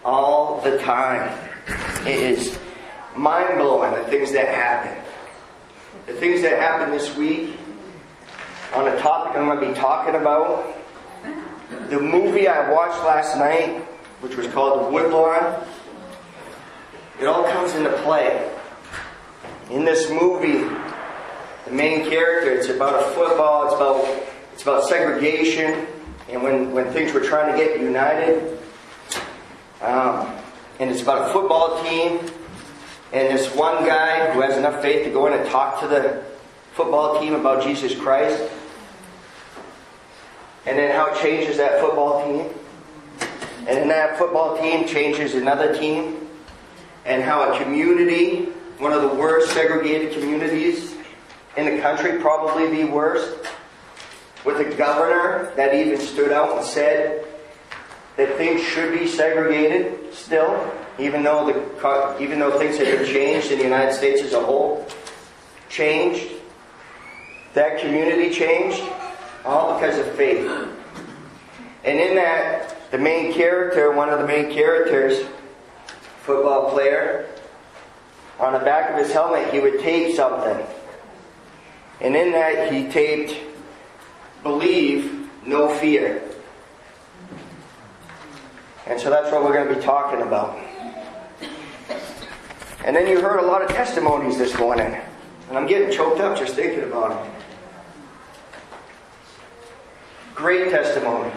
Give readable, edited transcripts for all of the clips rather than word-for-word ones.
all the time. It is mind-blowing, the things that happen. The things that happened this week on a topic I'm going to be talking about. The movie I watched last night, which was called The Woodlawn, it all comes into play. In this movie, the main character, it's about a football, it's about segregation, and when things were trying to get united. And it's about a football team, and this one guy who has enough faith to go in and talk to the football team about Jesus Christ, and then how it changes that football team, and then that football team changes another team, and how a community, one of the worst segregated communities in the country, probably the worst, with a governor that even stood out and said that things should be segregated still, even though things have been changed in the United States as a whole. Changed. That community changed, all because of faith. And in that, the main character, one of the main characters, football player, on the back of his helmet, he would tape something. And in that, he taped, "Believe, no fear." And so that's what we're going to be talking about. And then you heard a lot of testimonies this morning. And I'm getting choked up just thinking about them. Great testimonies.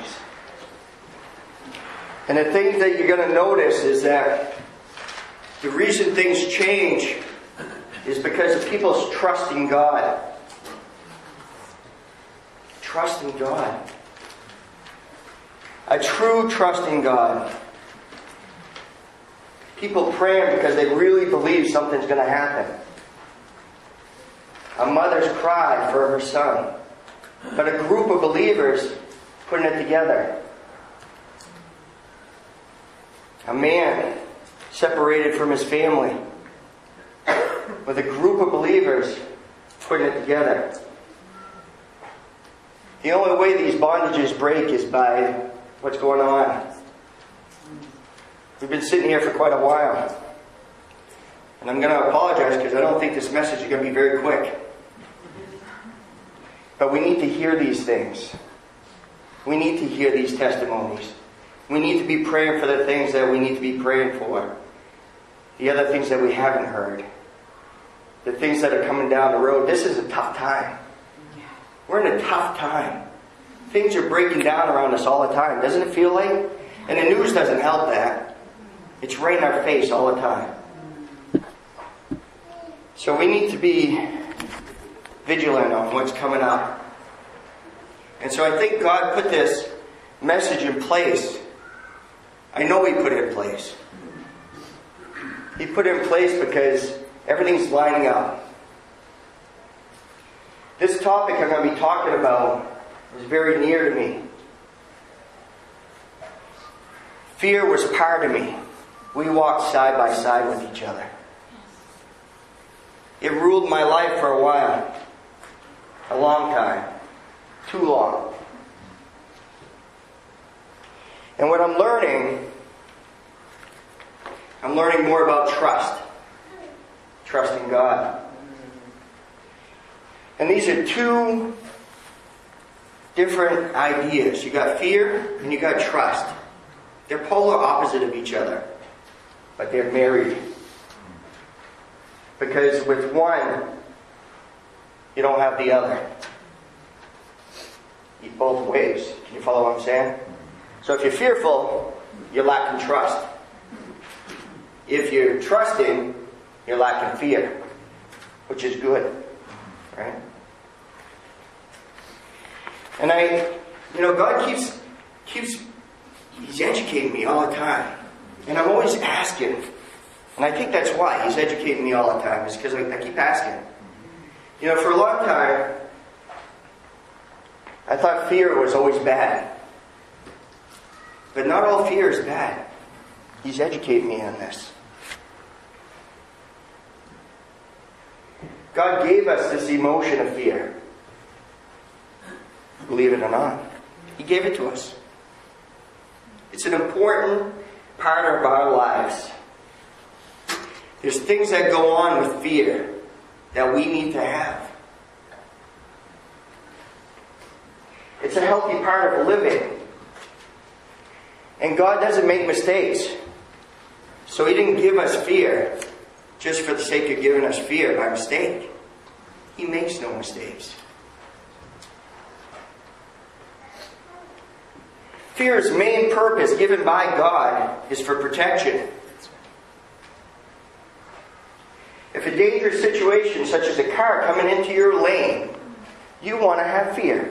And the thing that you're going to notice is that the reason things change is because of people's trust in God. Trust in God. A true trust in God. People praying because they really believe something's going to happen. A mother's cry for her son. But a group of believers putting it together. A man separated from his family. With a group of believers putting it together. The only way these bondages break is by what's going on. We've been sitting here for quite a while. And I'm going to apologize because I don't think this message is going to be very quick. But we need to hear these things. We need to hear these testimonies. We need to be praying for the things that we need to be praying for. The other things that we haven't heard. The things that are coming down the road. This is a tough time. We're in a tough time. Things are breaking down around us all the time. Doesn't it feel like? And the news doesn't help that. It's right in our face all the time. So we need to be vigilant on what's coming up. And so I think God put this message in place. I know He put it in place. He put it in place because everything's lining up. This topic I'm going to be talking about is very near to me. Fear was part of me. We walked side by side with each other. It ruled my life for a while. A long time. Too long. And what I'm learning more about trust. Trust in God. And these are two different ideas. You got fear and you got trust. They're polar opposite of each other. But they're married. Because with one, you don't have the other. Both ways. Can you follow what I'm saying? So if you're fearful, you're lacking trust. If you're trusting, you're lacking fear. Which is good. Right? And God keeps He's educating me all the time. And I'm always asking. And I think that's why He's educating me all the time. Is because I keep asking. For a long time, I thought fear was always bad. But not all fear is bad. He's educating me on this. God gave us this emotion of fear. Believe it or not. He gave it to us. It's an important part of our lives. There's things that go on with fear that we need to have. It's a healthy part of living. And God doesn't make mistakes. So He didn't give us fear just for the sake of giving us fear by mistake. He makes no mistakes. Fear's main purpose given by God is for protection. If a dangerous situation, such as a car coming into your lane, you want to have fear.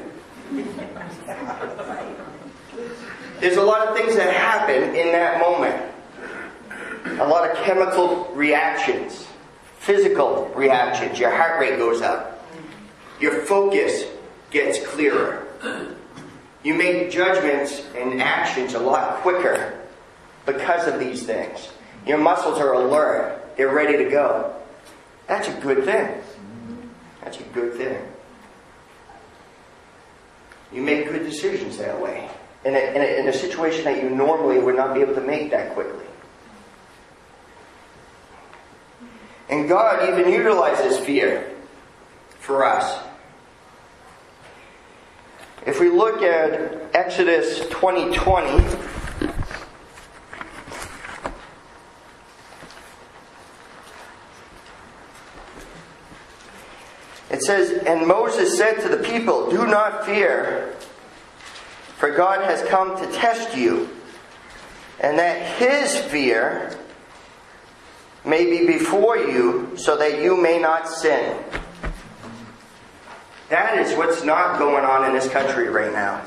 There's a lot of things that happen in that moment. A lot of chemical reactions, physical reactions. Your heart rate goes up. Your focus gets clearer. You make judgments and actions a lot quicker because of these things. Your muscles are alert. They're ready to go. That's a good thing. That's a good thing. You make good decisions that way. In a situation that you normally would not be able to make that quickly. And God even utilizes fear for us. If we look at Exodus 20:20, it says, "And Moses said to the people, 'Do not fear, for God has come to test you, and that His fear may be before you, so that you may not sin.'" That is what's not going on in this country right now.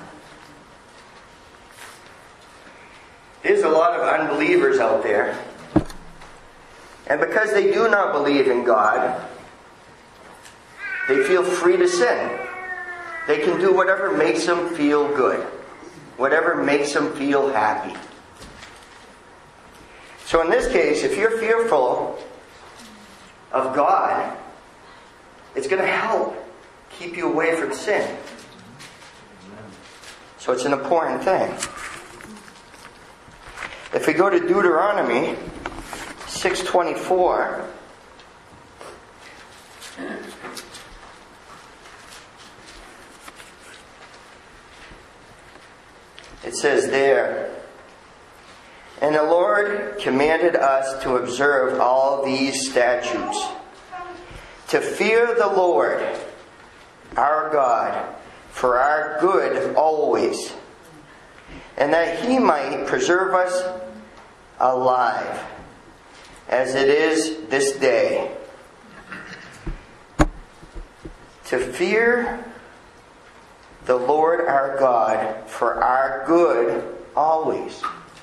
There's a lot of unbelievers out there. And because they do not believe in God, they feel free to sin. They can do whatever makes them feel good. Whatever makes them feel happy. So in this case, if you're fearful of God, it's going to help keep you away from sin. So it's an important thing. If we go to Deuteronomy 6:24, it says there, "And the Lord commanded us to observe all these statutes, to fear the Lord our God for our good always, and that He might preserve us alive, as it is this day." To fear the Lord our God for our good always.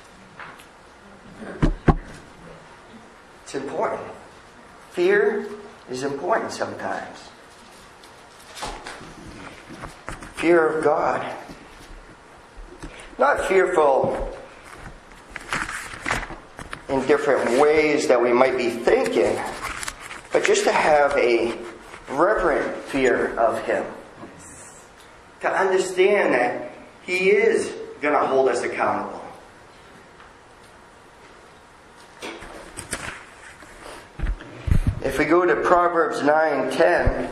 It's important. Fear is important sometimes. Fear of God. Not fearful in different ways that we might be thinking, but just to have a reverent fear of Him. To understand that He is going to hold us accountable. If we go to Proverbs 9:10,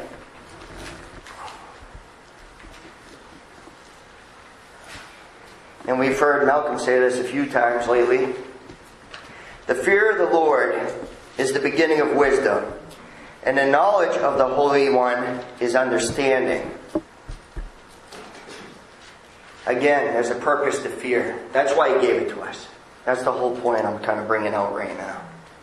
and we've heard Malcolm say this a few times lately, "The fear of the Lord is the beginning of wisdom, and the knowledge of the Holy One is understanding." Again, there's a purpose to fear. That's why He gave it to us. That's the whole point I'm kind of bringing out right now.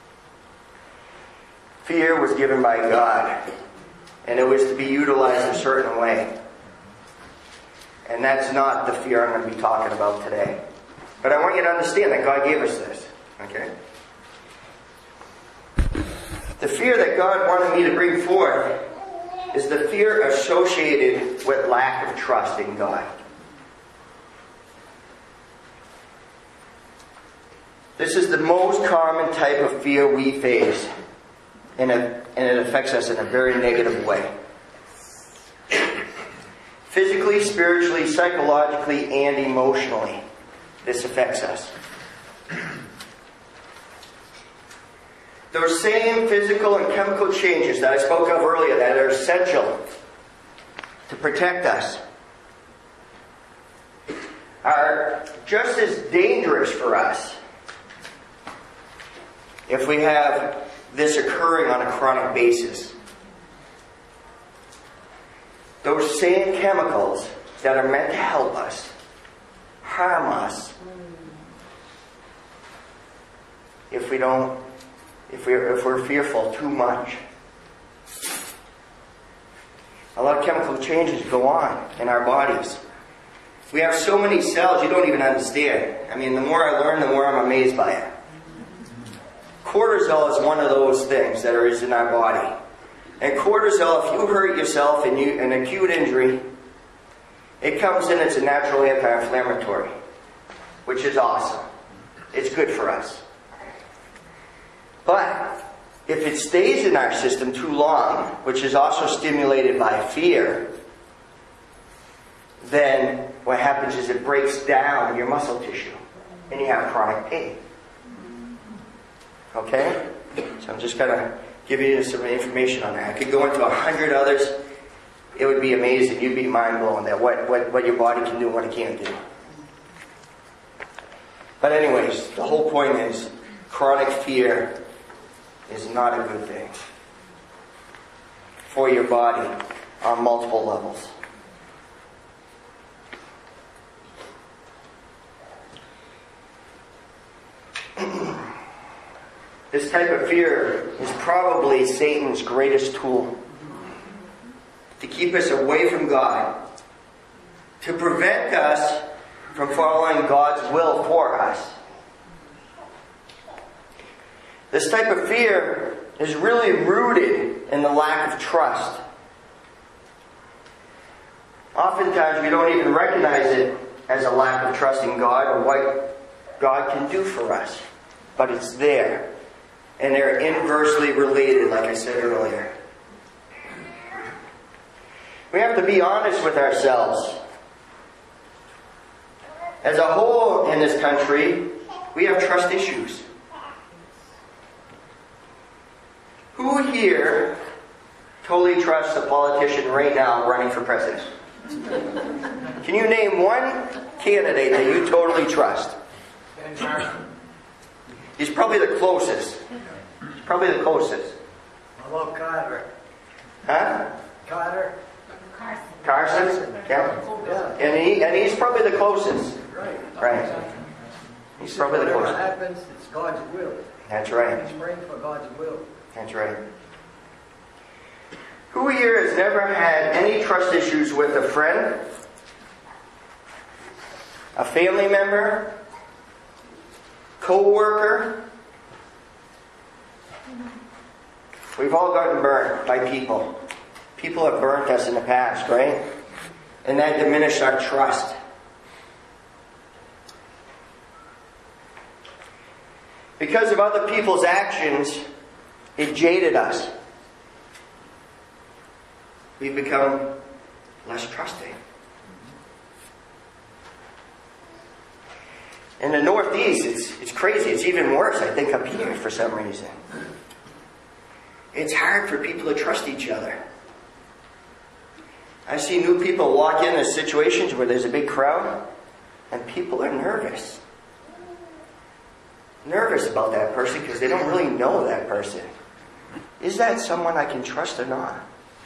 Fear was given by God, and it was to be utilized a certain way. And that's not the fear I'm going to be talking about today. But I want you to understand that God gave us this. Okay? The fear that God wanted me to bring forth is the fear associated with lack of trust in God. This is the most common type of fear we face, and it affects us in a very negative way. Physically, spiritually, psychologically, and emotionally, this affects us. those same physical and chemical changes that I spoke of earlier that are essential to protect us are just as dangerous for us if we have this occurring on a chronic basis. Those same chemicals that are meant to help us harm us if we're fearful too much. A lot of chemical changes go on in our bodies. We have so many cells you don't even understand. I mean, the more I learn, the more I'm amazed by it. Cortisol is one of those things that is in our body. And cortisol, if you hurt yourself and an acute injury, it comes in, it's a natural anti-inflammatory, which is awesome. It's good for us. But if it stays in our system too long, which is also stimulated by fear, then what happens is it breaks down your muscle tissue and you have chronic pain. Okay? So I'm just going to give you some information on that. I could go into 100 others. It would be amazing. You'd be mind-blown at what your body can do and what it can't do. But anyways, the whole point is chronic fear is not a good thing for your body on multiple levels. This type of fear is probably Satan's greatest tool to keep us away from God, to prevent us from following God's will for us. This type of fear is really rooted in the lack of trust. Oftentimes we don't even recognize it as a lack of trust in God or what God can do for us, but it's there. And they're inversely related, like I said earlier. We have to be honest with ourselves. As a whole in this country, we have trust issues. Who here totally trusts a politician right now running for president? Can you name one candidate that you totally trust? He's probably the closest. He's probably the closest. I love Carter. Huh? Carter. Carson? Yeah. And he's probably the closest. Right. He's probably the Whatever closest. happens, it's God's will. That's right. He's praying for God's will. That's right. Who here has never had any trust issues with a friend, a family member, co-worker? We've all gotten burnt by people. People have burnt us in the past, right? And that diminished our trust. Because of other people's actions, it jaded us. We've become less trusting. In the Northeast, it's crazy. It's even worse, I think, up here for some reason. It's hard for people to trust each other. I see new people walk into situations where there's a big crowd, and people are nervous. Nervous about that person because they don't really know that person. Is that someone I can trust or not?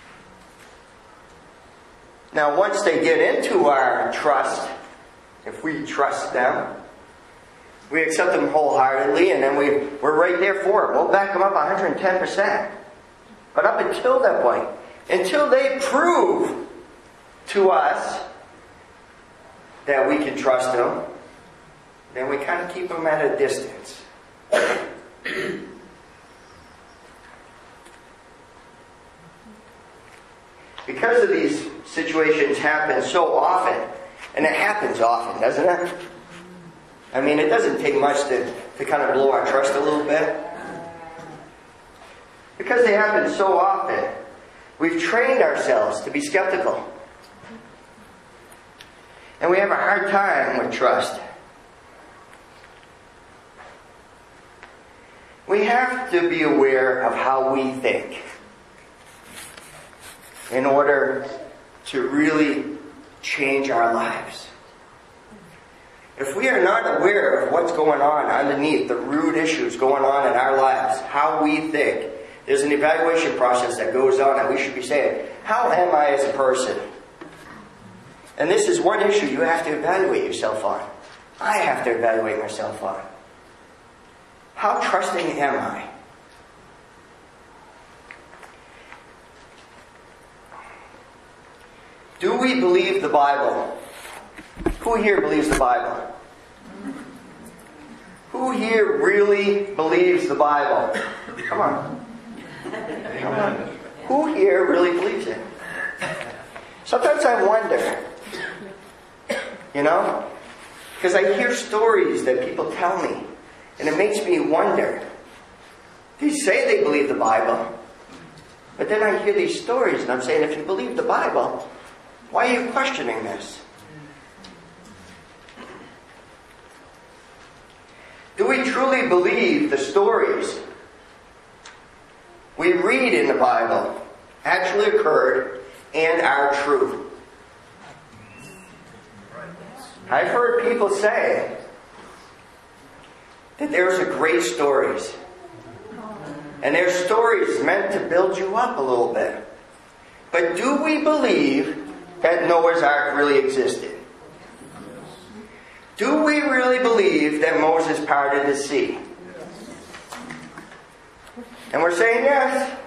Now, once they get into our trust, if we trust them, we accept them wholeheartedly, and then we're right there for them. We'll back them up 110%. But up until that point, until they prove to us that we can trust them, then we kind of keep them at a distance. Because of these situations happen so often, and it happens often, doesn't it? I mean, it doesn't take much to kind of blow our trust a little bit. Because they happen so often, we've trained ourselves to be skeptical. And we have a hard time with trust. We We have to be aware of how we think in order to really change our lives. If we are not aware of what's going on underneath, the root issues going on in our lives, how we think, there's an evaluation process that goes on, and we should be saying, how am I as a person? And this is one issue you have to evaluate yourself on. I have to evaluate myself on. How trusting am I? Do we believe the Bible? Who here believes the Bible? Who here really believes the Bible? Come on. Come on. Who here really believes it? Sometimes I wonder, because I hear stories that people tell me, and it makes me wonder. They say they believe the Bible, but then I hear these stories, and I'm saying, if you believe the Bible, why are you questioning this? Do we truly believe the stories we read in the Bible actually occurred and are true? I've heard people say that there's a great stories. And there's stories meant to build you up a little bit. But do we believe that Noah's Ark really existed? Do we really believe that Moses parted the sea? And we're saying yes.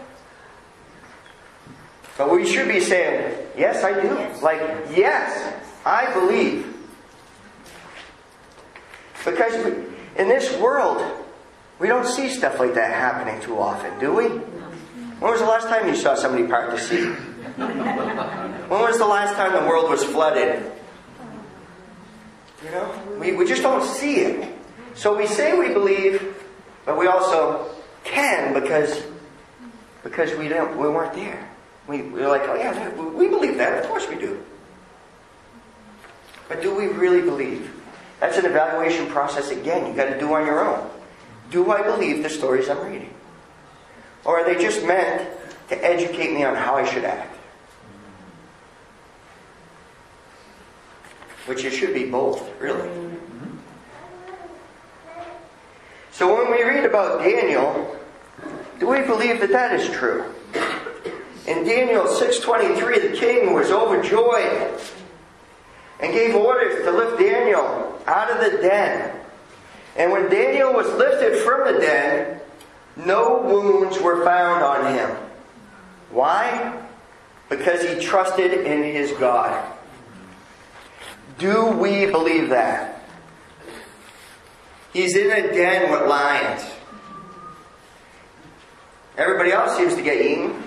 But we should be saying, yes, I do. Like, yes, I believe. Because in this world, we don't see stuff like that happening too often, do we? When was the last time you saw somebody part the sea? When was the last time the world was flooded? We just don't see it. So we say we believe, but we also can because we weren't there. We're like, oh yeah, we believe that. Of course we do. But do we really believe? That's an evaluation process again. You've got to do on your own. Do I believe the stories I'm reading? Or are they just meant to educate me on how I should act? Which it should be both, really. So when we read about Daniel, do we believe that that is true? In Daniel 6:23, the king was overjoyed and gave orders to lift Daniel out of the den. And when Daniel was lifted from the den, no wounds were found on him. Why? Because he trusted in his God. Do we believe that? He's in a den with lions. Everybody else seems to get eaten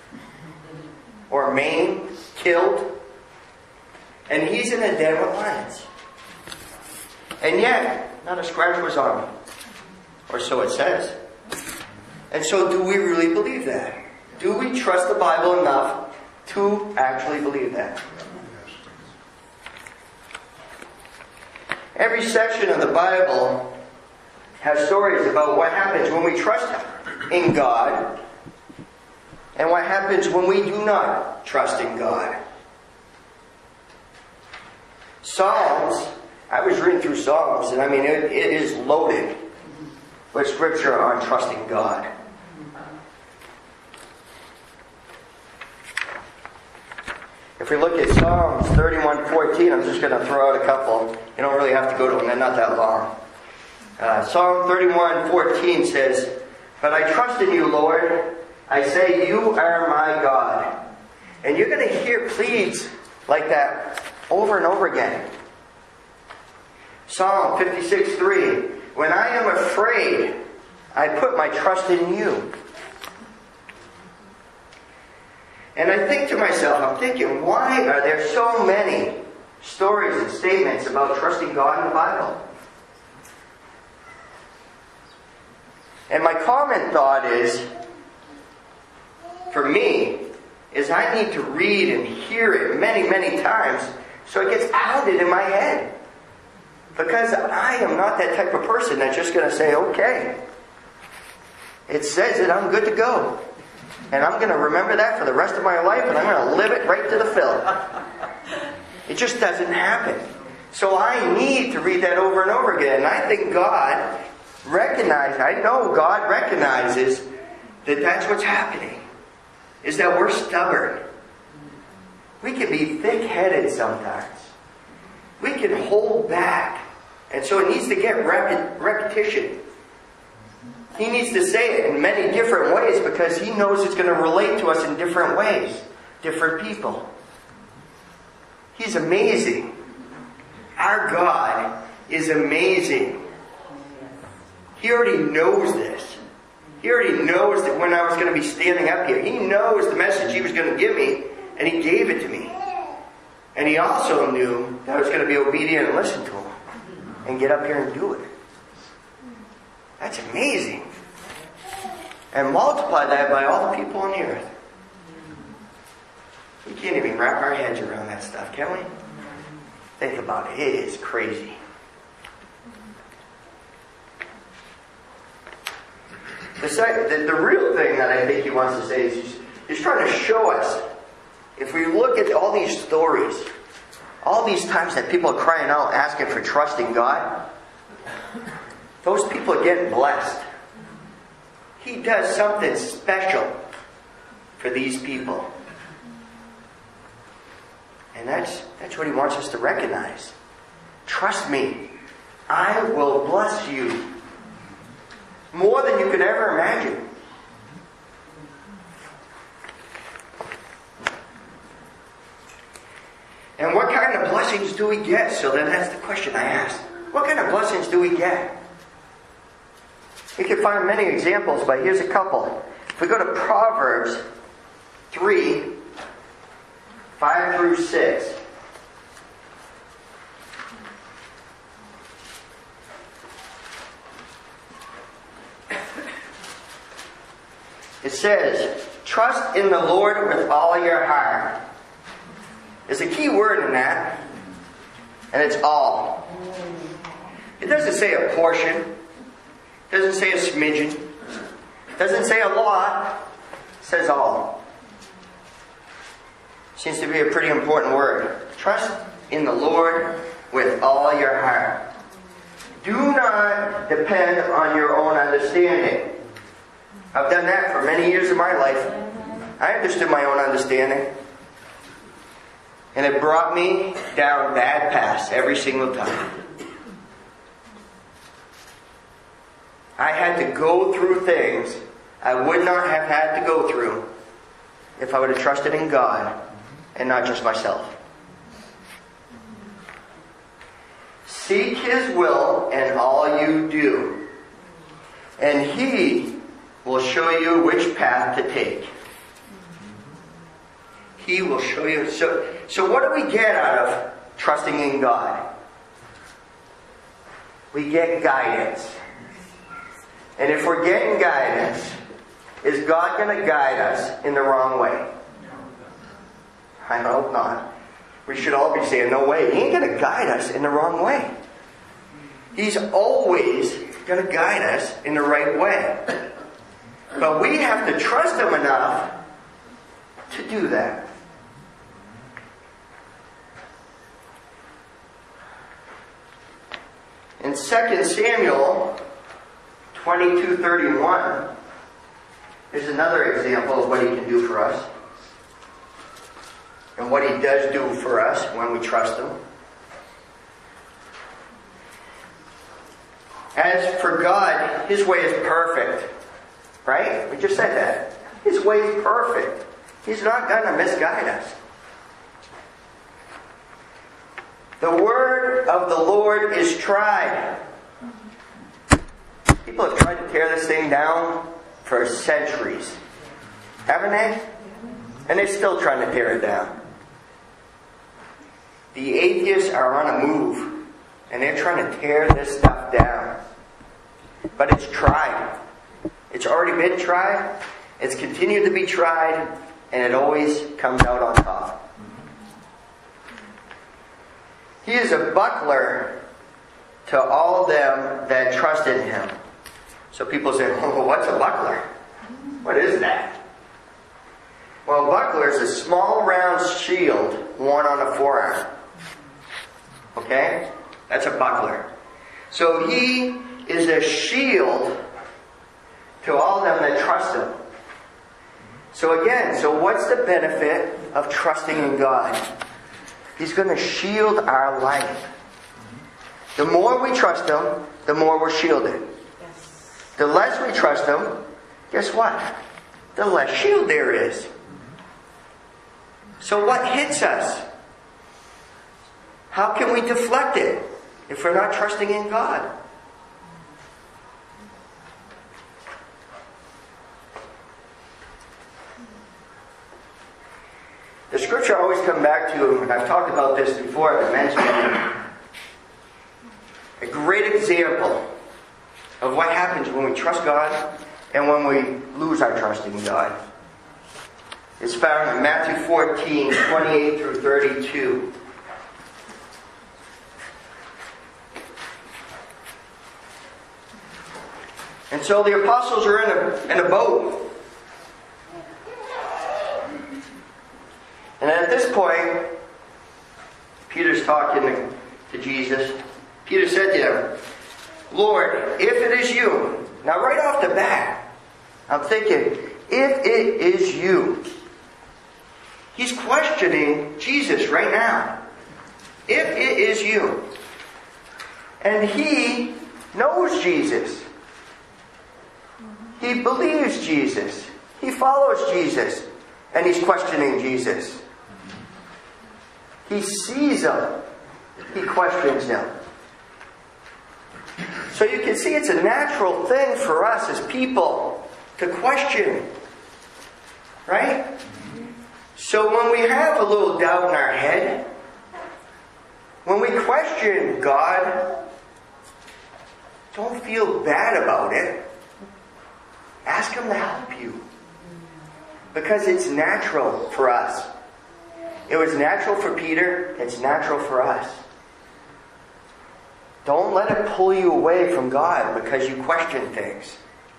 or maimed, killed. And he's in a den with lions. And yet, not a scratch was on him. Or so it says. And so do we really believe that? Do we trust the Bible enough to actually believe that? Every section of the Bible has stories about what happens when we trust in God and what happens when we do not trust in God. Psalms, I was reading through Psalms, and it is loaded with scripture on trusting God. If we look at Psalms 31:14, I'm just going to throw out a couple. You don't really have to go to them, they're not that long. Psalm 31:14 says, "But I trust in you, Lord. I say, you are my God." And you're going to hear pleads like that over and over again. Psalm 56:3, "When I am afraid, I put my trust in you." And I think to myself, I'm thinking, why are there so many stories and statements about trusting God in the Bible? And my common thought is, for me, is I need to read and hear it many, many times so it gets pounded in my head. Because I am not that type of person that's just going to say, okay. it says that I'm good to go. And I'm going to remember that for the rest of my life, and I'm going to live it right to the fill. It just doesn't happen. So I need to read that over and over again. And I think God recognizes, I know God recognizes that that's what's happening. Is that we're stubborn. We can be thick-headed sometimes. We can hold back. And so it needs to get repetition. He needs to say it in many different ways because He knows it's going to relate to us in different ways. Different people. He's amazing. Our God is amazing. He already knows this. He already knows that when I was going to be standing up here, He knows the message He was going to give me, and He gave it to me. And He also knew that I was going to be obedient and listen to Him and get up here and do it. That's amazing. And multiply that by all the people on the earth. We can't even wrap our heads around that stuff, can we? Think about it. It is crazy. The real thing that I think He wants to say is He's trying to show us, if we look at all these stories, all these times that people are crying out, asking for trust in God, those people are getting blessed. He does something special for these people. And that's what He wants us to recognize. Trust me, I will bless you more than you could ever imagine. And what kind of blessings do we get? So then that's the question I asked. What kind of blessings do we get? We can find many examples, but here's a couple. If we go to Proverbs 3, 5 through 6. It says, trust in the Lord with all your heart. There's a key word in that, and it's all. It doesn't say a portion. It doesn't say a smidgen. It doesn't say a lot. It says all. Seems to be a pretty important word. Trust in the Lord with all your heart. Do not depend on your own understanding. I've done that for many years of my life. I understood my own understanding. And it brought me down bad paths every single time. I had to go through things I would not have had to go through if I would have trusted in God and not just myself. Seek His will in all you do, and He will show you which path to take. He will show you. So what do we get out of trusting in God? We get guidance. And if we're getting guidance, is God going to guide us in the wrong way? I hope not. We should all be saying, no way. He ain't going to guide us in the wrong way. He's always going to guide us in the right way. But we have to trust Him enough to do that. In 2 Samuel 22:31 is another example of what He can do for us. And what He does do for us when we trust Him. As for God, His way is perfect. Right? We just said that. His way is perfect. He's not going to misguide us. The word of the Lord is tried. People have tried to tear this thing down for centuries. Haven't they? And they're still trying to tear it down. The atheists are on a move. And they're trying to tear this stuff down. But it's tried. It's already been tried. It's continued to be tried. And it always comes out on top. He is a buckler to all them that trust in Him. So people say, well, what's a buckler? What is that? Well, a buckler is a small round shield worn on the forearm. Okay? That's a buckler. So he is a shield to all them that trust him. So again, what's the benefit of trusting in God? He's going to shield our life. The more we trust him, the more we're shielded. The less we trust him, guess what? The less shield there is. So what hits us? How can we deflect it if we're not trusting in God? The scripture I always come back to, and I've talked about this before, I've mentioned it, a great example of what happens when we trust God and when we lose our trust in God. It's found in Matthew 14, 28 through 32. And so the apostles are in a boat. And at this point, Peter's talking to Jesus. Peter said to him, Lord, if it is you. Now right off the bat, I'm thinking, if it is you. He's questioning Jesus right now. If it is you. And he knows Jesus. He believes Jesus. He follows Jesus. And he's questioning Jesus. He sees him. He questions him. So you can see it's a natural thing for us as people to question. Right? So when we have a little doubt in our head, when we question God, don't feel bad about it. Ask him to help you. Because it's natural for us. It was natural for Peter. It's natural for us. Don't let it pull you away from God because you question things.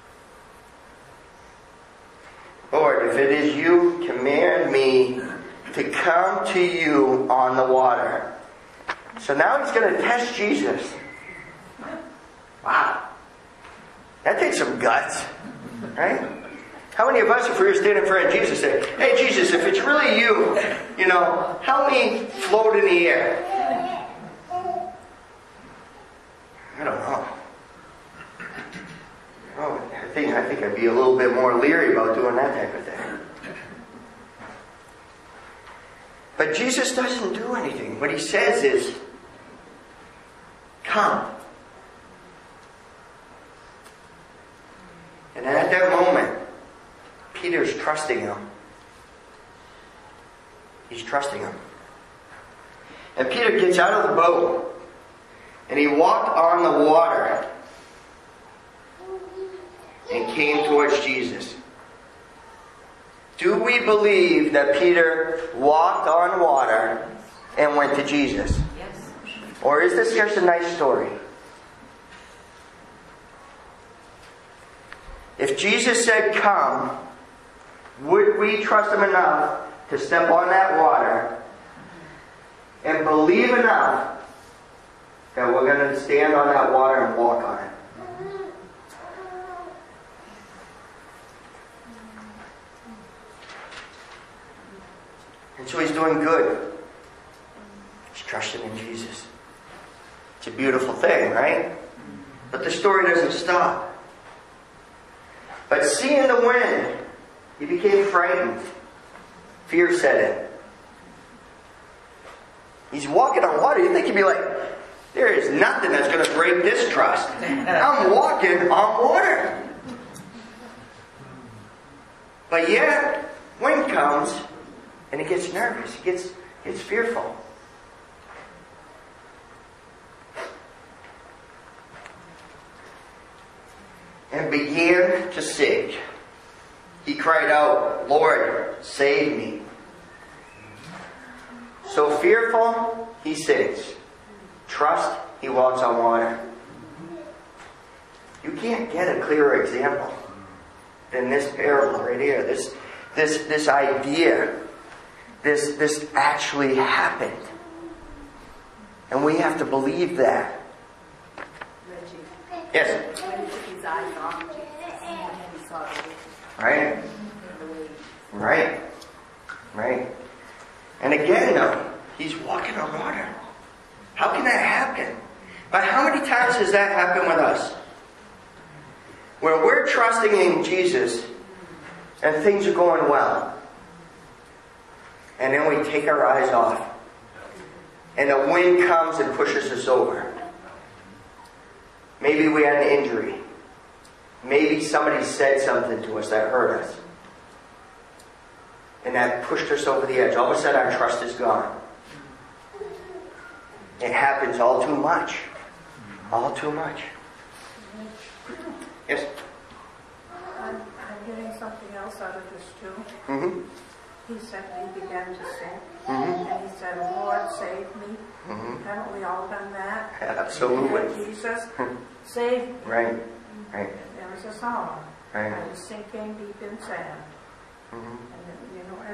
Lord, if it is you, command me to come to you on the water. So now he's going to test Jesus. Wow. That takes some guts. Right? How many of us, if we were standing in front of Jesus, say, hey Jesus, if it's really you, help me float in the air. I don't know. I think I'd be a little bit more leery about doing that type of thing. But Jesus doesn't do anything. What he says is, come. And at that moment, Peter's trusting him. He's trusting him. And Peter gets out of the boat and he walked on the water and came towards Jesus. Do we believe that Peter walked on water and went to Jesus? Yes. Or is this just a nice story? If Jesus said come, would we trust him enough to step on that water and believe enough that we're going to stand on that water and walk on it? And so he's doing good. He's trusting in Jesus. It's a beautiful thing, right? But the story doesn't stop. But seeing the wind, he became frightened. Fear set in. He's walking on water. You think he'd be like, there is nothing that's going to break this trust. I'm walking on water. But yet, wind comes, and he gets nervous. He gets fearful. And began to sink. He cried out, Lord, save me. So fearful, he sinks. Trust, he walks on water. You can't get a clearer example than this parable right here. This idea. This actually happened. And we have to believe that. Reggie. Yes. When he took his eyes off Jesus and he saw the Right? Right. Right. And again, though, he's walking on water. How can that happen? But how many times does that happen with us? Where we're trusting in Jesus and things are going well. And then we take our eyes off. And the wind comes and pushes us over. Maybe we had an injury. Maybe somebody said something to us that hurt us. And that pushed us over the edge. All of a sudden our trust is gone. It happens all too much. All too much. Yes? I'm getting something else out of this too. Mm-hmm. He said he began to sing. Mm-hmm. And he said, Lord, save me. Mm-hmm. Haven't we all done that? Absolutely. Jesus, save me. Right. Right. There was a song. Right. I was sinking deep in sand. Mm-hmm. And then,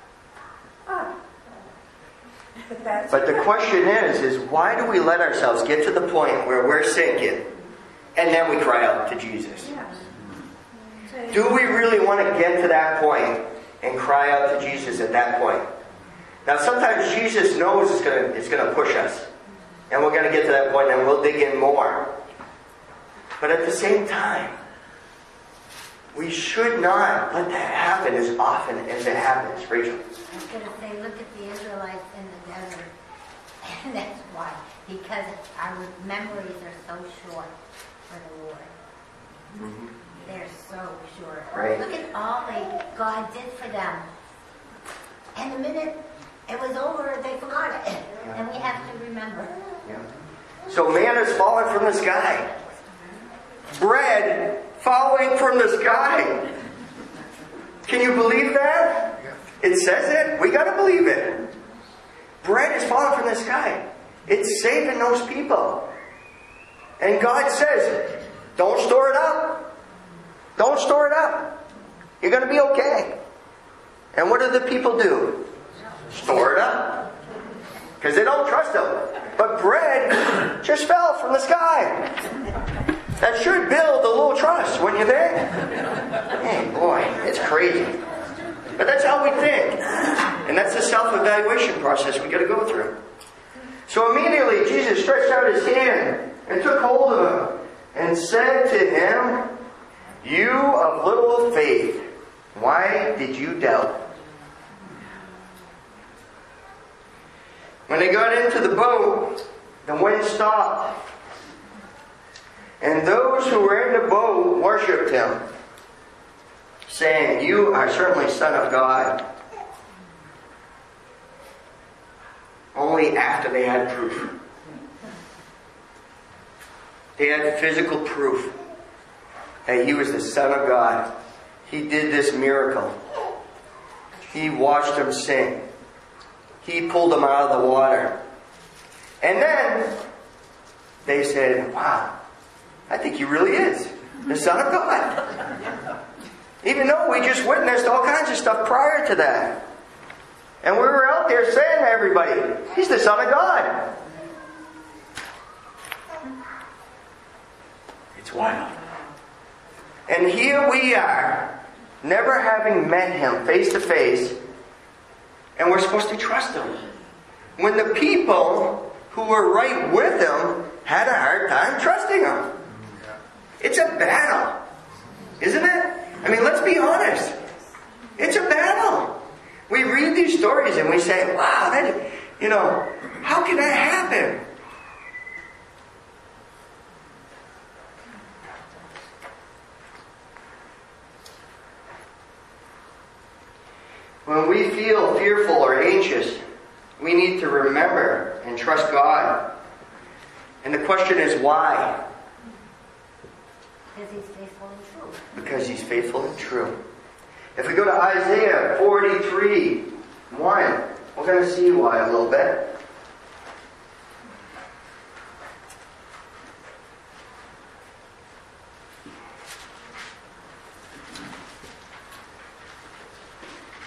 but that's But the question is why do we let ourselves get to the point where we're sinking and then we cry out to Jesus? yes. Save Do me. we really want to get to that point and cry out to Jesus at that point? Now sometimes Jesus knows it's going to push us. And we're going to get to that point and we'll dig in more. But at the same time, we should not let that happen as often as it happens. Rachel. I was going to say, look at the Israelites in the desert. And that's why. Because our memories are so short for the Lord. Mm-hmm. They're so short. Right. Look at all that God did for them. And the minute it was over, they forgot it. Yeah. And we have to remember. Yeah. So manna's falling from the sky. Bread falling from the sky. Can you believe that? It says it. We got to believe it. Bread is falling from the sky. It's saving those people. And God says, don't store it up. Don't store it up. You're going to be okay. And what do the people do? Store it up. Because they don't trust Him. But bread just fell from the sky. That should build a little trust when you're there. Hey, boy, it's crazy. But that's how we think. And that's the self-evaluation process we got to go through. So immediately Jesus stretched out His hand and took hold of him and said to him, "You of little faith, why did you doubt?" When they got into the boat, the wind stopped. And those who were in the boat worshipped Him, saying, "You are certainly Son of God." Only after they had proof. They had physical proof that He was the Son of God. He did this miracle. He watched them sing. He pulled them out of the water. And then they said, "Wow, I think He really is the Son of God." Even though we just witnessed all kinds of stuff prior to that. And we were out there saying to everybody, He's the Son of God. It's wild. And here we are, never having met Him face to face, and we're supposed to trust Him. When the people who were right with Him had a hard time trusting Him. It's a battle, isn't it? I mean, let's be honest. It's a battle. We read these stories and we say, wow, how can that happen? When we feel fearful or anxious, we need to remember and trust God. And the question is why? Because He's faithful and true. Because He's faithful and true. If we go to Isaiah 43:1, we're going to see why a little bit.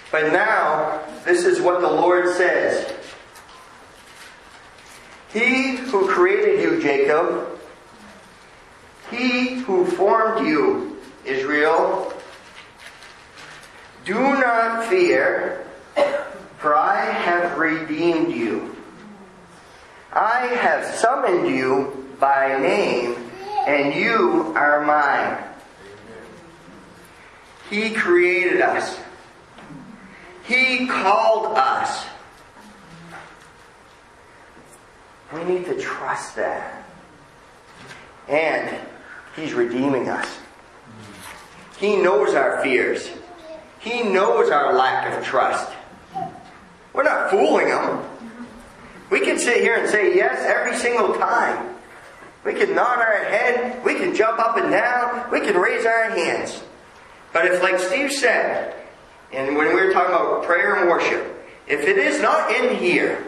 But now, this is what the Lord says. He who created you, Jacob, he who formed you, Israel, do not fear, for I have redeemed you. I have summoned you by name, and you are mine. He created us. He called us. We need to trust that. And He's redeeming us. He knows our fears. He knows our lack of trust. We're not fooling Him. We can sit here and say yes every single time. We can nod our head. We can jump up and down. We can raise our hands. But if, like Steve said, and when we were talking about prayer and worship, if it is not in here,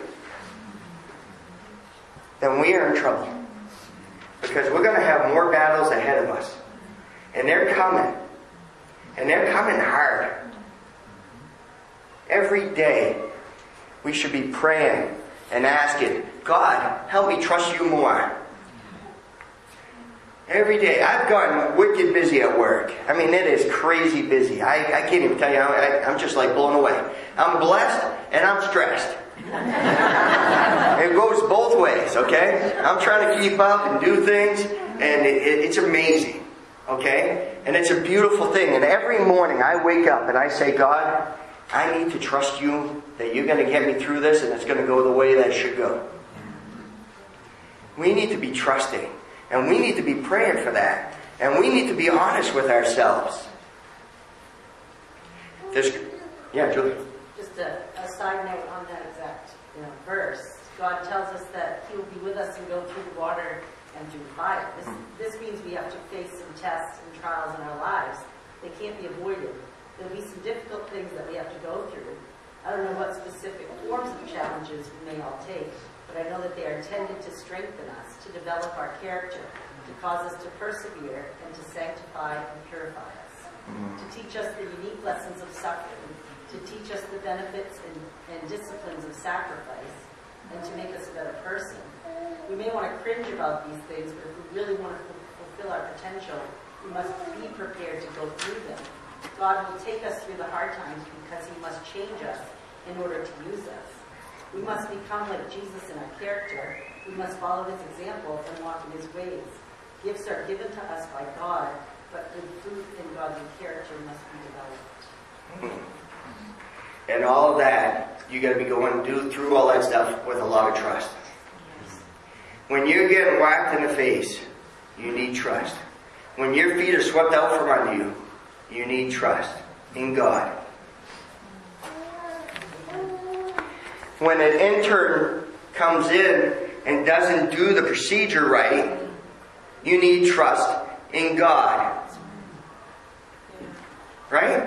then we are in trouble. Because we're going to have more battles ahead of us. And they're coming. And they're coming hard. Every day, we should be praying and asking, God, help me trust you more. Every day. I've gotten wicked busy at work. I mean, it is crazy busy. I can't even tell you. I'm just like blown away. I'm blessed and I'm stressed. It goes both ways, okay? I'm trying to keep up and do things, and it's amazing, okay? And it's a beautiful thing. And every morning I wake up and I say, God, I need to trust you that you're going to get me through this and it's going to go the way that it should go. We need to be trusting. And we need to be praying for that. And we need to be honest with ourselves. Yeah, Julie. Just a side note on that exact verse. God tells us that He will be with us and go through the water and through fire. This means we have to face some tests and trials in our lives. They can't be avoided. There'll be some difficult things that we have to go through. I don't know what specific forms of challenges we may all take, but I know that they are intended to strengthen us, to develop our character, to cause us to persevere, and to sanctify and purify us. To teach us the unique lessons of suffering, to teach us the benefits and disciplines of sacrifice, and to make us a better person. We may want to cringe about these things, but if we really want to fulfill our potential, we must be prepared to go through them. God will take us through the hard times because He must change us in order to use us. We must become like Jesus in our character. We must follow His example and walk in His ways. Gifts are given to us by God, but good fruit and godly character must be developed. And all of that, you got to be going through all that stuff with a lot of trust. When you're getting whacked in the face, you need trust. When your feet are swept out from under you, you need trust in God. When an intern comes in and doesn't do the procedure right, you need trust in God. Right?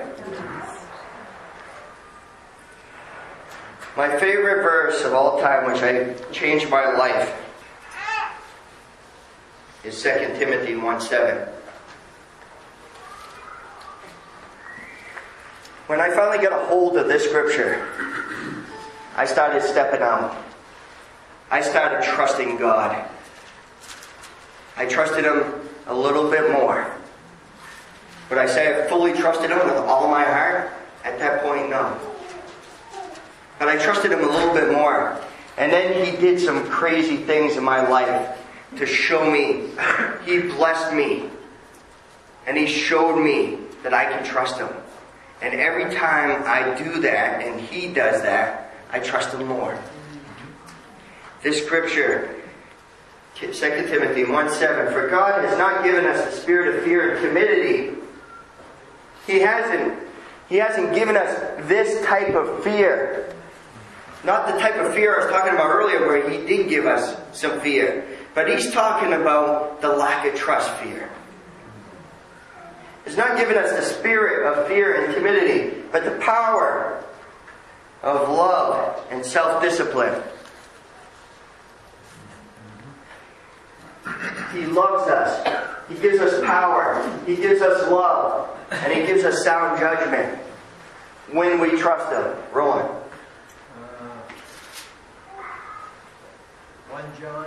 My favorite verse of all time, which changed my life, is 2 Timothy 1:7. When I finally got a hold of this scripture, I started stepping out. I started trusting God. I trusted Him a little bit more. Would I say I fully trusted Him with all my heart? At that point, no. But I trusted Him a little bit more. And then He did some crazy things in my life to show me. He blessed me. And He showed me that I can trust Him. And every time I do that, and He does that, I trust Him more. This scripture, 2 Timothy 1:7, for God has not given us the spirit of fear and timidity. He hasn't given us this type of fear. Not the type of fear I was talking about earlier where He did give us some fear. But He's talking about the lack of trust fear. He's not given us the spirit of fear and timidity, but the power of love and self-discipline. He loves us. He gives us power. He gives us love. And He gives us sound judgment. when we trust Him? Rowan. 1 John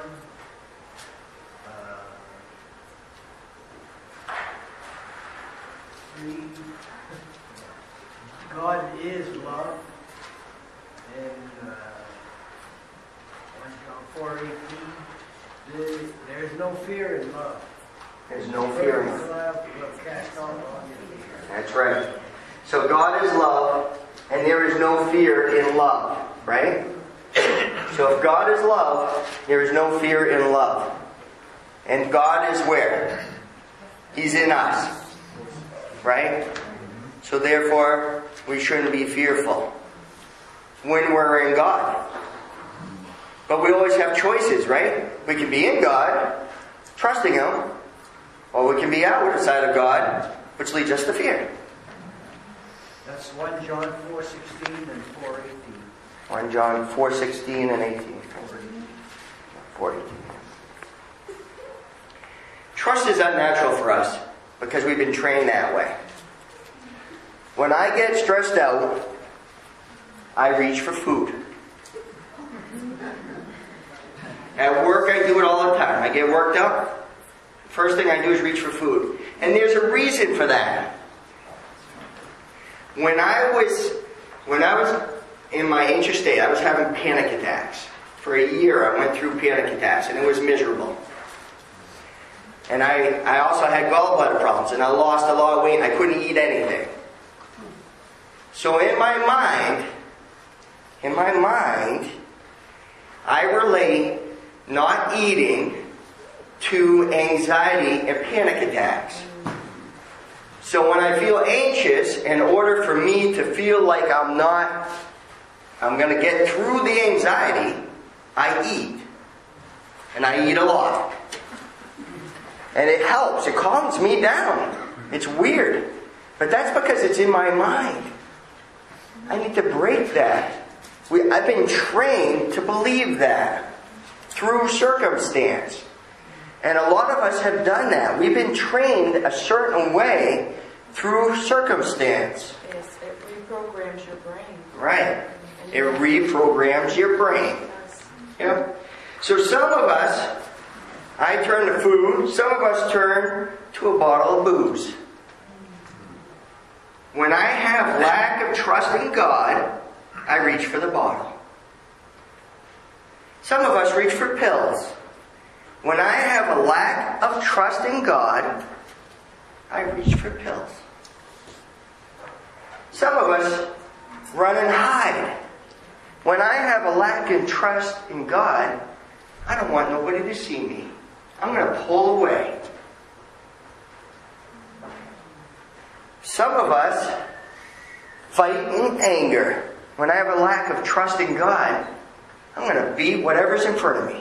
3. God is love. And 1 John 4:18. There's no fear in love. There's no fear in love. Love will cast all fear. That's right. So God is love, and there is no fear in love, right? So if God is love, there is no fear in love. And God is where? He's in us, right? So therefore, we shouldn't be fearful when we're in God. But we always have choices, right? We can be in God, trusting Him, or we can be outside of God, which leads us to fear. That's 1 John 4:16 and 4:18. 1 John 4:16 and 18. 4:18. Trust is unnatural for us because we've been trained that way. When I get stressed out, I reach for food. At work, I do it all the time. I get worked up. First thing I do is reach for food. And there's a reason for that. When I was in my anxious state, I was having panic attacks. For a year, I went through panic attacks, and it was miserable. And I also had gallbladder problems, and I lost a lot of weight, and I couldn't eat anything. So in my mind, I relate not eating to anxiety and panic attacks. So when I feel anxious, in order for me to feel like I'm going to get through the anxiety, I eat. And I eat a lot. And it helps. It calms me down. It's weird. But that's because it's in my mind. I need to break that. I've been trained to believe that through circumstance. And a lot of us have done that. We've been trained a certain way through circumstance. Yes, it reprograms your brain. Right. It reprograms your brain. Yep. So some of us, I turn to food. Some of us turn to a bottle of booze. When I have lack of trust in God, I reach for the bottle. Some of us reach for pills. When I have a lack of trust in God, I reach for pills. Some of us run and hide. When I have a lack of trust in God, I don't want nobody to see me. I'm going to pull away. Some of us fight in anger. When I have a lack of trust in God, I'm going to beat whatever's in front of me.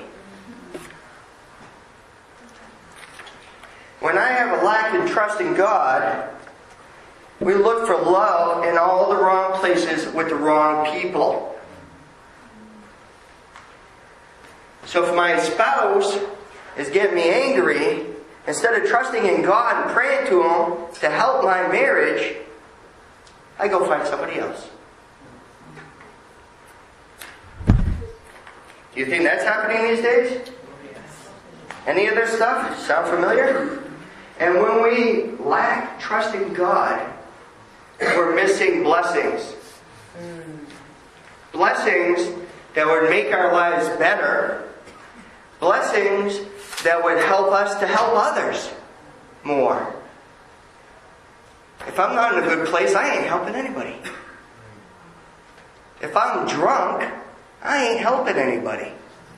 When I have a lack of trust in God, we look for love in all the wrong places with the wrong people. So if my spouse is getting me angry, instead of trusting in God and praying to Him to help my marriage, I go find somebody else. Do you think that's happening these days? Any of this stuff sound familiar? And when we lack trust in God, we're missing blessings. Blessings that would make our lives better. Blessings that would help us to help others more. If I'm not in a good place, I ain't helping anybody. If I'm drunk, I ain't helping anybody.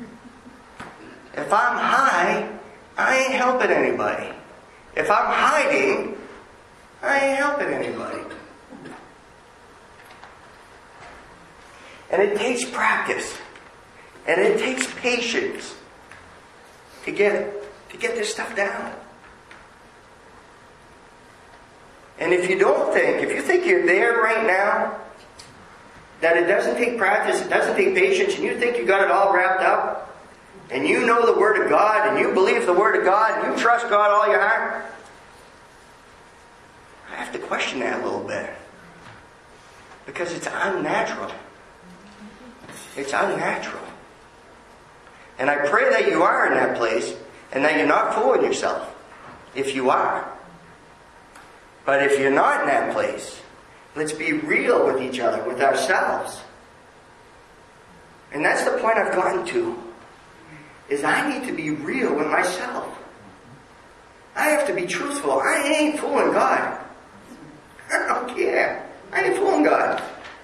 If I'm high, I ain't helping anybody. If I'm hiding, I ain't helping anybody. And it takes practice. And it takes patience to get this stuff down. And if you think you're there right now, that it doesn't take practice, it doesn't take patience, and you think you got it all wrapped up, and you know the Word of God, and you believe the Word of God, and you trust God all your heart, I have to question that a little bit. Because it's unnatural. It's unnatural. And I pray that you are in that place and that you're not fooling yourself. If you are. But if you're not in that place, let's be real with each other, with ourselves. And that's the point I've gotten to. Is I need to be real with myself. I have to be truthful. I ain't fooling God. I don't care. I ain't fooling God.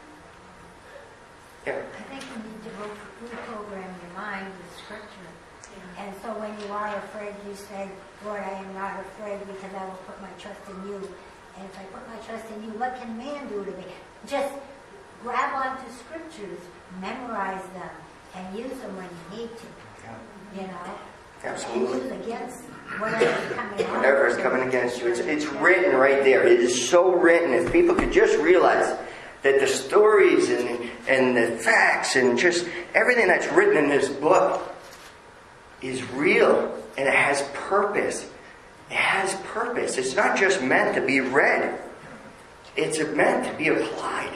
Yeah. I think you need to reprogram your mind with Scripture. And so when you are afraid, you say, Lord, I am not afraid because I will put my trust in you. And if I put my trust in you, what can man do to me? Just grab onto Scriptures, memorize them, and use them when you need to. Yeah. You know? Absolutely. And use against whatever's coming on. Whatever is coming against you. It's written right there. It is so written. If people could just realize that the stories and the facts and just everything that's written in this book is real and it has purpose. It has purpose. It's not just meant to be read. It's meant to be applied.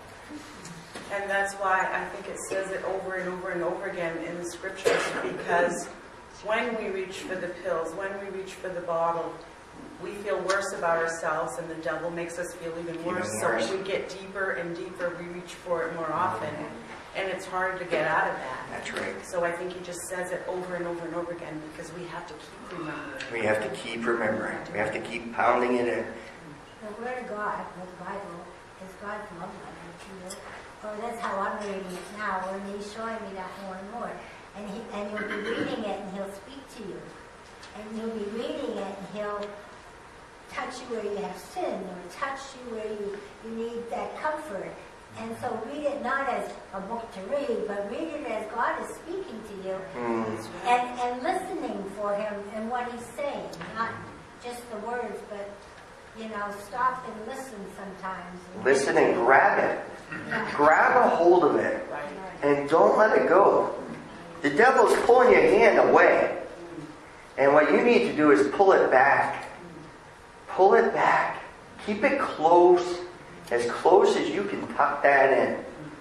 And that's why I think it says it over and over and over again in the scriptures, because when we reach for the pills, when we reach for the bottle, we feel worse about ourselves and the devil makes us feel even worse. So we get deeper and deeper, we reach for it more often. And it's hard to get out of that. That's right. So I think he just says it over and over and over again because we have to keep remembering. We have to keep remembering. We have to keep pounding it in. The Word of God, the Bible, is God's love letter to you. Or that's how I'm reading it now, and he's showing me that more and more. And you'll be reading it, and he'll speak to you. And you'll be reading it, and he'll touch you where you have sinned, or touch you where you need that comfort. And so read it not as a book to read, but read it as God is speaking to you. And listening for him and what he's saying. Not just the words, but, stop and listen sometimes. Listen and grab it. Yeah. Grab a hold of it. And don't let it go. The devil's pulling your hand away. And what you need to do is pull it back. Pull it back. Keep it close as you can tuck that in.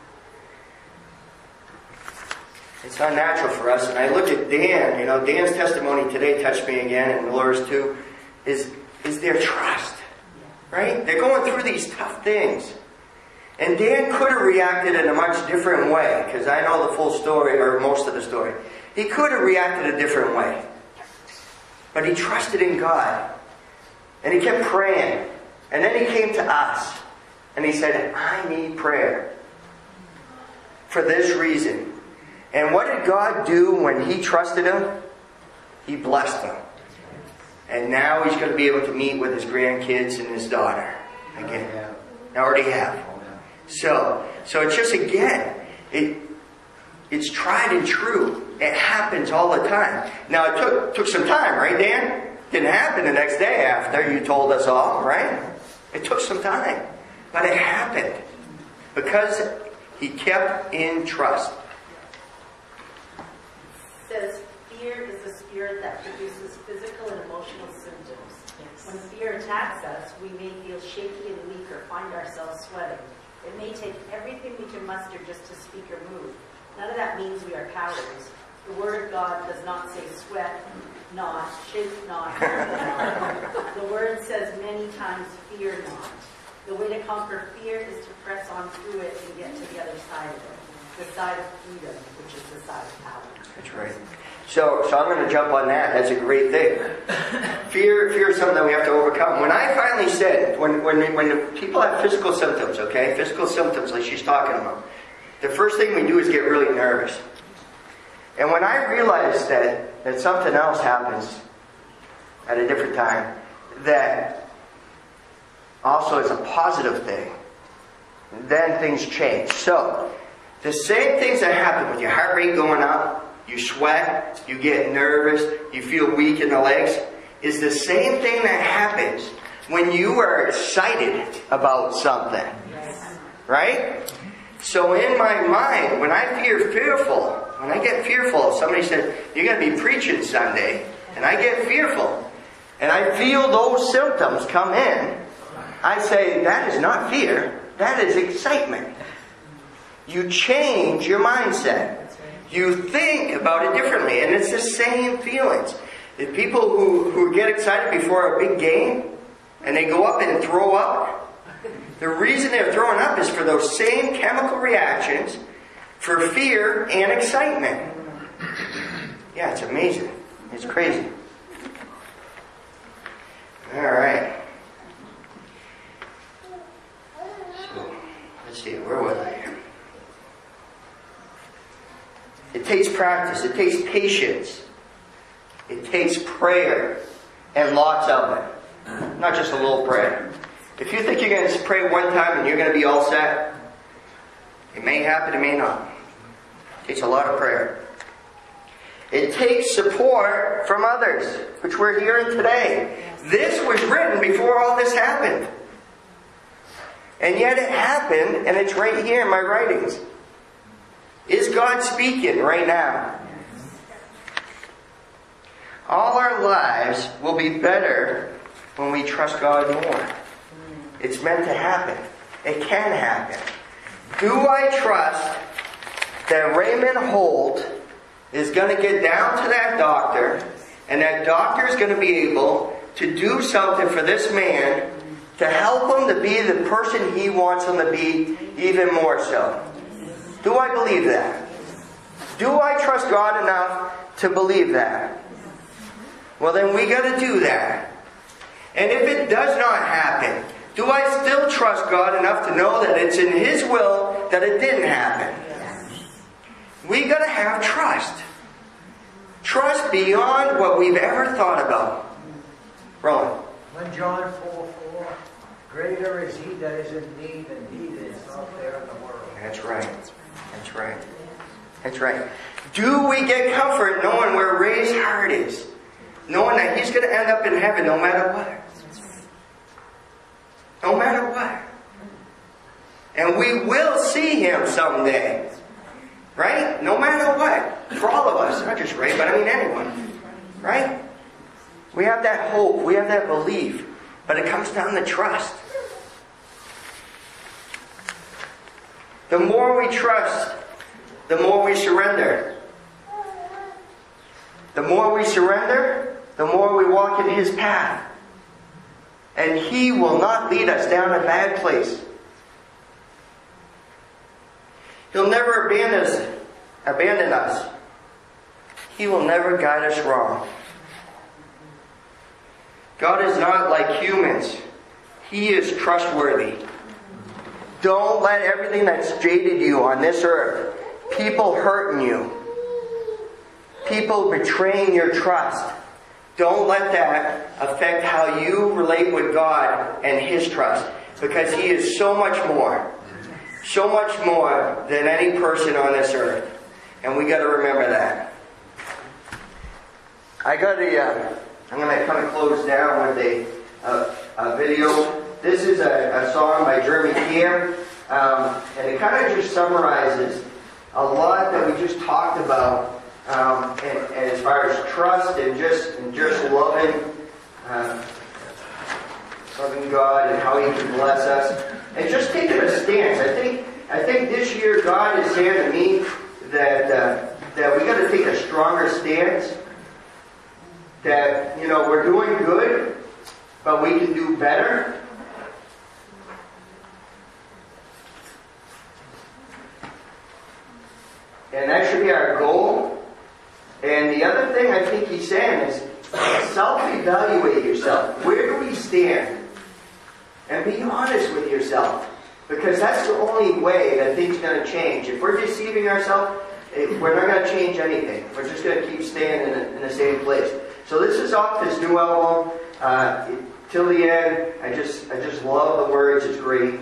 It's unnatural for us. And I look at Dan. Dan's testimony today touched me again, and Laura's too, is their trust. Right? They're going through these tough things. And Dan could have reacted in a much different way, because I know the full story, or most of the story. He could have reacted a different way. But he trusted in God. And he kept praying. And then he came to us. And he said, I need prayer. For this reason. And what did God do when he trusted him? He blessed him. And now he's going to be able to meet with his grandkids and his daughter again. I already have. So it's just, again, it's tried and true. It happens all the time. Now, it took some time, right, Dan? Didn't happen the next day after you told us all, right? It took some time. But it happened. Because he kept in trust. It says, fear is the spirit that produces physical and emotional symptoms. Yes. When fear attacks us, we may feel shaky and weak or find ourselves sweating. It may take everything we can muster just to speak or move. None of that means we are cowards. The Word of God does not say sweat not, shake not, tremble not. The Word says many times fear not. The way to conquer fear is to press on through it and get to the other side of it. The side of freedom, which is the side of power. That's right. So I'm going to jump on that. That's a great thing. Fear is something that we have to overcome. When I finally said, when the people have physical symptoms, okay? Physical symptoms like she's talking about. The first thing we do is get really nervous. And when I realized that something else happens at a different time, that also is a positive thing, then things change. So, the same things that happen with your heart rate going up, you sweat, you get nervous, you feel weak in the legs, is the same thing that happens when you are excited about something. Right? So in my mind, when I get fearful, somebody said, you're going to be preaching Sunday, and I get fearful, and I feel those symptoms come in, I say, that is not fear, That is excitement. You change your mindset. You think about it differently. And it's the same feelings. The people who get excited before a big game and they go up and throw up, the reason they're throwing up is for those same chemical reactions for fear and excitement. Yeah, it's amazing. It's crazy. Alright. So, let's see, where was I here? It takes practice. It takes patience. It takes prayer. And lots of it. Not just a little prayer. If you think you're going to pray one time and you're going to be all set, it may happen, it may not. It takes a lot of prayer. It takes support from others, which we're hearing today. This was written before all this happened. And yet it happened, and it's right here in my writings. Is God speaking right now? All our lives will be better when we trust God more. It's meant to happen. It can happen. Do I trust that Raymond Holt is going to get down to that doctor, and that doctor is going to be able to do something for this man to help him to be the person he wants him to be, even more so? Do I believe that? Do I trust God enough to believe that? Well, then we got to do that. And if it does not happen, do I still trust God enough to know that it's in His will that it didn't happen? We got to have trust. Trust beyond what we've ever thought about. Rowan. 1 John 4:4, greater is He that is in me than he that is out there in the world. That's right. That's right. That's right. Do we get comfort knowing where Ray's heart is? Knowing that he's going to end up in heaven no matter what. No matter what. And we will see him someday. Right? No matter what. For all of us. Not just Ray, but I mean anyone. Right? We have that hope. We have that belief. But it comes down to trust. The more we trust, the more we surrender. The more we surrender, the more we walk in His path. And He will not lead us down a bad place. He'll never abandon us. He will never guide us wrong. God is not like humans. He is trustworthy. Don't let everything that's jaded you on this earth, people hurting you, people betraying your trust, don't let that affect how you relate with God and His trust. Because He is so much more than any person on this earth. And we got to remember that. I'm going to kind of close down with a video. This is a song by Jeremy Pierre, and it kind of just summarizes a lot that we just talked about, and as far as trust and just loving God and how He can bless us, and just taking a stance. I think this year God is saying to me that we got to take a stronger stance. That we're doing good, but we can do better. And that should be our goal. And the other thing I think he's saying is self-evaluate yourself. Where do we stand? And be honest with yourself. Because that's the only way that things are going to change. If we're deceiving ourselves, we're not going to change anything. We're just going to keep staying in the same place. So this is off this new album. Till the end, I just love the words. It's great.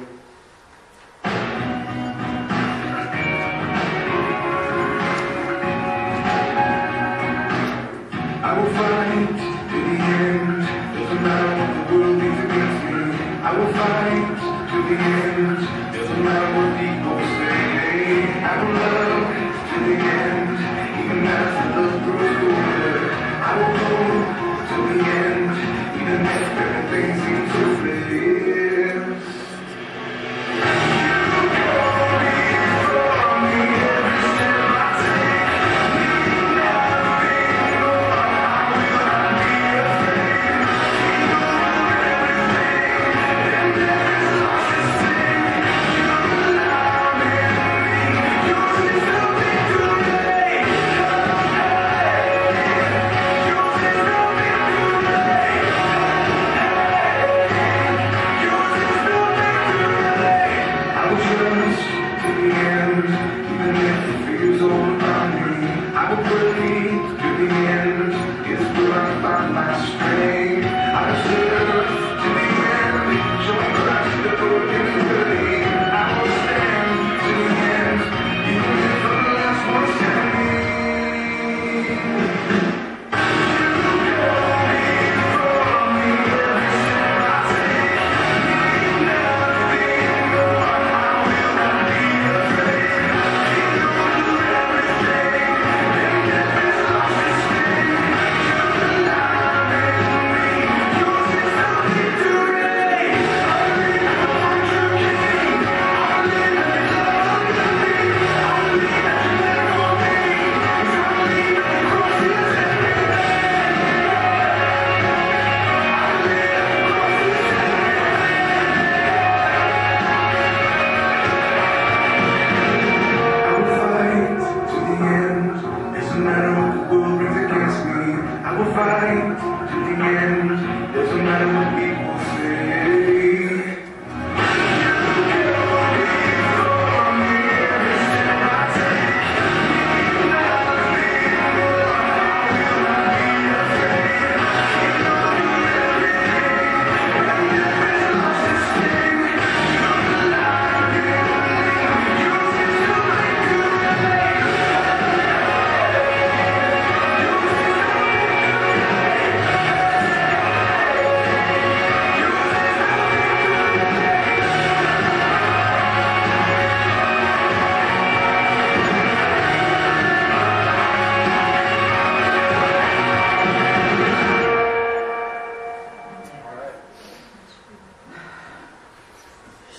I will fight to the end. Doesn't matter what the world is against me. I will fight to the end. Doesn't matter what people say. I will love to the end. Even as the love grows colder. I will go to the end. Even if everything seems so flawless.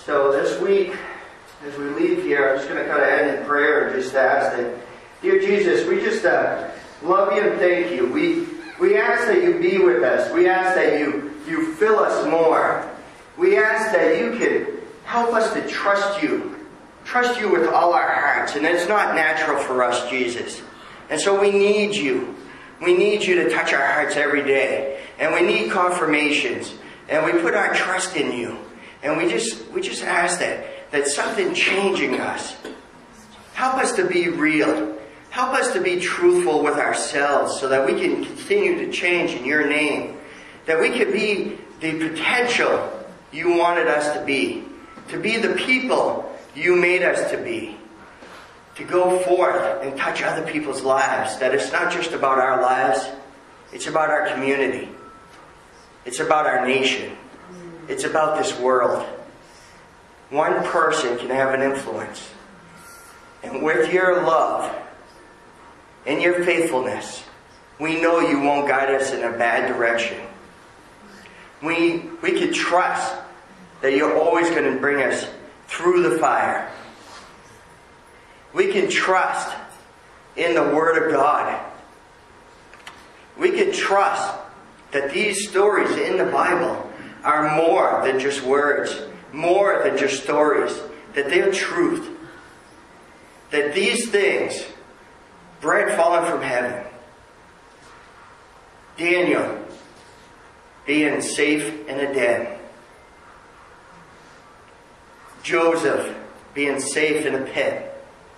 So this week, as we leave here, I'm just going to kind of end in prayer and just ask that, dear Jesus, we just love you and thank you. We ask that you be with us. We ask that you fill us more. We ask that you can help us to trust you with all our hearts. And it's not natural for us, Jesus. And so we need you. We need you to touch our hearts every day. And we need confirmations. And we put our trust in you. And we just ask that something changing us. Help us to be real. Help us to be truthful with ourselves so that we can continue to change in your name. That we can be the potential you wanted us to be the people you made us to be. To go forth and touch other people's lives. That it's not just about our lives. It's about our community. It's about our nation. It's about this world. One person can have an influence. And with your love and your faithfulness, we know you won't guide us in a bad direction. We can trust that you're always going to bring us through the fire. We can trust in the Word of God. We can trust that these stories in the Bible are more than just words, more than just stories, that they're truth. That these things, bread falling from heaven, Daniel being safe in a den, Joseph being safe in a pit,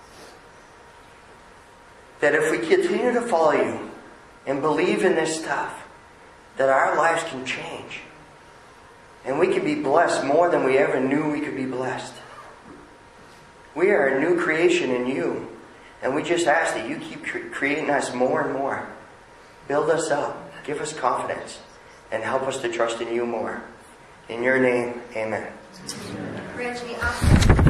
that if we continue to follow you and believe in this stuff, that our lives can change. And we can be blessed more than we ever knew we could be blessed. We are a new creation in you. And we just ask that you keep creating us more and more. Build us up. Give us confidence. And help us to trust in you more. In your name, amen. Reggie,